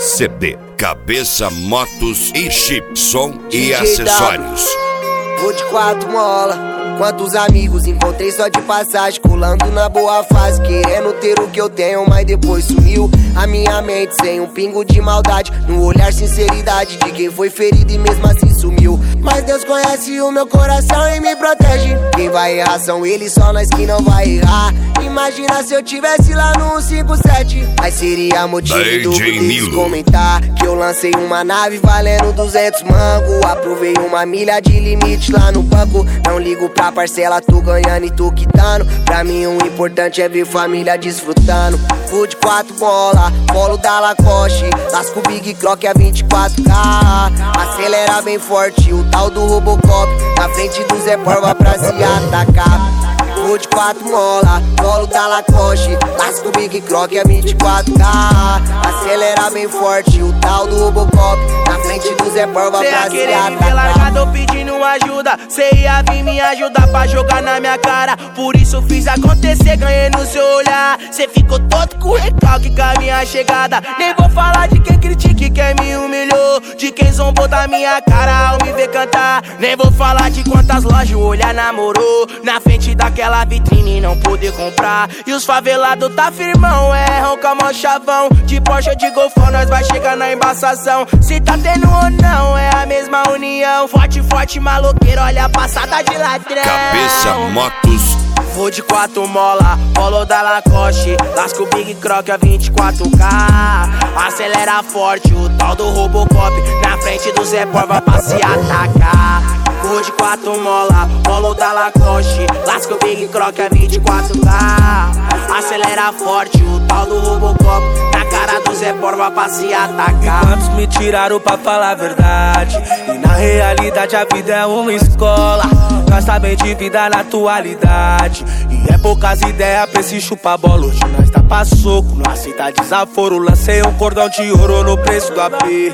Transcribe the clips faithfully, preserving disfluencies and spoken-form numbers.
C D, cabeça, motos e chip, som e acessórios. Vou de quatro mola. Quantos amigos encontrei só de passagem, colando na boa fase, querendo ter o que eu tenho, mas depois sumiu a minha mente sem um pingo de maldade. No olhar sinceridade de quem foi ferido e mesmo assim sumiu. Mas Deus conhece o meu coração e me protege. Quem vai errar são eles, só nós que não vai errar. Imagina se eu tivesse lá no cento e cinquenta e sete, aí seria motivo do deles comentar que eu lancei uma nave valendo duzentos mango. Aprovei uma milha de limite lá no banco. Não ligo pra parcela, tô ganhando e tô quitando. Pra mim o importante é ver família desfrutando. Vou de quatro bola, polo da Lacoste, lasco Big Croc a vinte e quatro K. Acelera bem forte, o tal do Robocop, na frente do Zé Porva pra se atacar. Vou de quatro mola, polo da Lacoste, lasco Big Croc a vinte e quatro K. Acelera bem forte, o tal do Robocop, na frente do Zé Porva pra se atacar. Cê ia querer me ver largado pedindo ajuda, cê ia vir me ajudar pra jogar na minha cara. Por isso fiz acontecer, ganhei no seu olhar. Cê ficou todo com recalque com a minha chegada. Nem vou falar de quem critica e quem me humilhou, de quem zombou da minha cara ao me ver cantar. Nem vou falar de quantas lojas o olhar namorou, na frente daquela vitrine não poder comprar. E os favelados tá firmão, erram com o chavão. De Porsche ou de Golfão nós vai chegar na embaçação. Se tá tendo ou não, é a mesma união. Forte, forte, maloqueiro, olha a passada de ladrão. Cabeça, motos. Vou de quatro mola, polo da Lacoste, lasco Big Croc a vinte e quatro K. Acelera forte, o tal do Robocop, na frente do Zé Porva pra se atacar. Vou de quatro mola, polo da Lacoste, lasco Big Croc a vinte e quatro K. Acelera forte, o tal do Robocop, na cara do Zé Porva pra se atacar. Quantos me tiraram pra falar a verdade, e na realidade a vida é uma escola. Nós tá bem de vida na atualidade, e é poucas ideias pra esse chupa-bola. Hoje nós tá pra soco, não aceita desaforo. Lancei um cordão de ouro no preço do A P.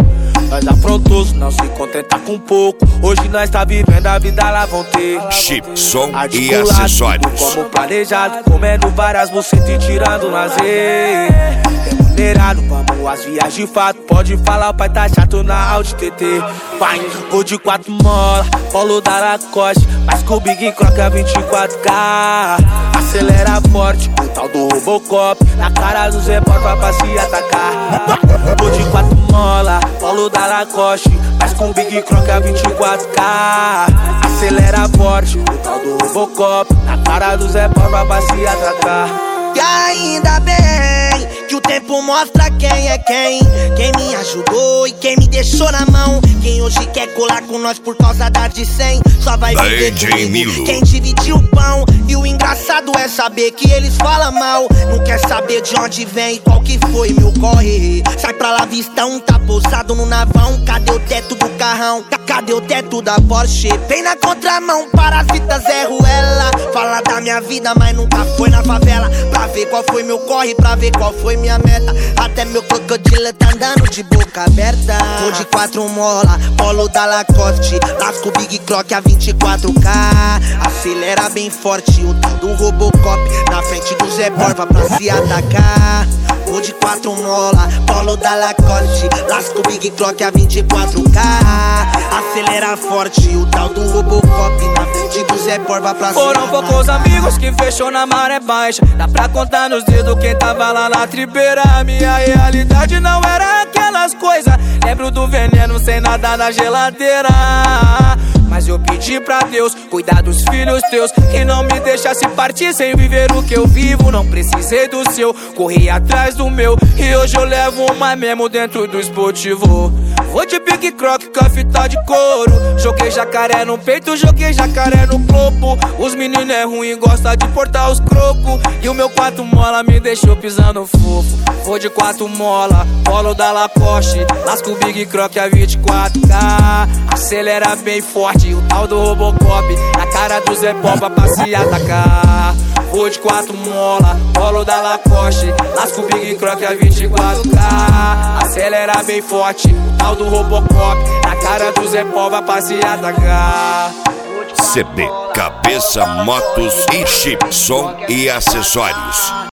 Nós afrontoso, não se contenta com pouco. Hoje nós tá vivendo a vida, lá vão ter chip, som e acessórios. Como planejado, comendo várias bucetas e tirando lazer. Remunerado, vamos às viagens de fato. Pode falar, o pai tá chato na Audi T T. Pai, vou de quatro mola, polo da Lacoste, mas com o Big Croc a vinte e quatro K. Acelera forte, o tal do Robocop, na cara do Zé Porva pra se atacar. Vou de quatro mola, polo da Lacoste, mas com o Big Croc a vinte e quatro K. Acelera forte, o tal do Robocop, na cara do Zé Porva pra se atacar. E ainda bem que o tempo mostra quem é quem, quem me ajudou e quem me deixou na mão. Quem hoje quer colar com nós por causa da de cem, só vai viver comigo quem dividiu o pão. E o engraçado é saber que eles falam mal, não quer saber de onde vem e qual que foi meu corre. Sai pra lá, vista um tá pousado no navão. Cadê o teto do carrão? Cadê o teto da Porsche? Vem na contramão, parasita Zé Ruela. Fala da minha vida, mas nunca foi na favela. Pra ver qual foi meu corre, pra ver qual foi minha meta. Até meu crocodilo tá andando de boca aberta. Vou de quatro mola, polo da Lacoste, lasco Big Croc a vinte e quatro K. Acelera bem forte, o tal do Robocop, na frente do Zé Porva pra se atacar. Vou de quatro mola, polo da Lacoste, lasco Big Croc a vinte e quatro K. Acelera forte, o tal do Robocop, na frente do Zé Porva pra se atacar. Foram poucos amigos que fechou na maré baixa, dá pra contar nos dedos quem tava lá na tribeira. A minha realidade não era aquelas coisas, lembro do veneno sem nada na geladeira. Mas eu pedi pra Deus cuidar dos filhos teus, que não me deixasse partir sem viver o que eu vivo. Não precisei do seu, corri atrás do meu, e hoje eu levo uma memo dentro do esportivo. Vou de Big Croc com a fita de couro, joguei jacaré no peito, joguei jacaré no globo. Os meninos é ruim, gosta de portar os crocos, e o meu quatro mola me deixou pisando fofo. Vou de quatro mola, polo da Lacoste, lasco Big Croc a vinte e quatro K. Acelera bem forte, o tal do Robocop, na cara do Zé Porva pra se atacar. Vou de quatro mola, polo da Lacoste, lasco Big Croc a vinte e quatro K. Acelera bem forte, o tal do Robocop, na cara do Zé Porva pra se atacar. C D, cabeça, motos e chip, som e acessórios.